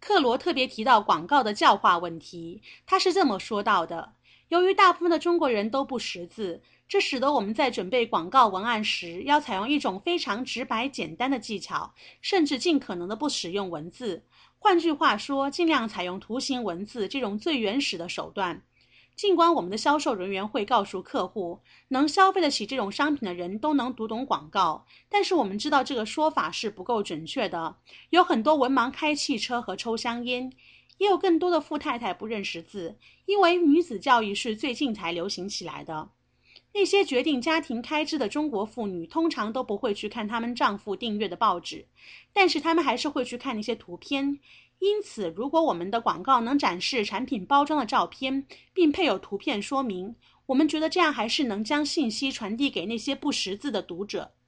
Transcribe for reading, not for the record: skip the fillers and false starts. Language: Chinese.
克罗特别提到广告的教化问题，他是这么说到的：由于大部分的中国人都不识字，这使得我们在准备广告文案时要采用一种非常直白简单的技巧，甚至尽可能的不使用文字。换句话说，尽量采用图形文字这种最原始的手段。尽管我们的销售人员会告诉客户，能消费得起这种商品的人都能读懂广告，但是我们知道这个说法是不够准确的。有很多文盲开汽车和抽香烟，也有更多的富太太不认识字，因为女子教育是最近才流行起来的。那些决定家庭开支的中国妇女通常都不会去看她们丈夫订阅的报纸，但是她们还是会去看那些图片。因此，如果我们的广告能展示产品包装的照片，并配有图片说明，我们觉得这样还是能将信息传递给那些不识字的读者。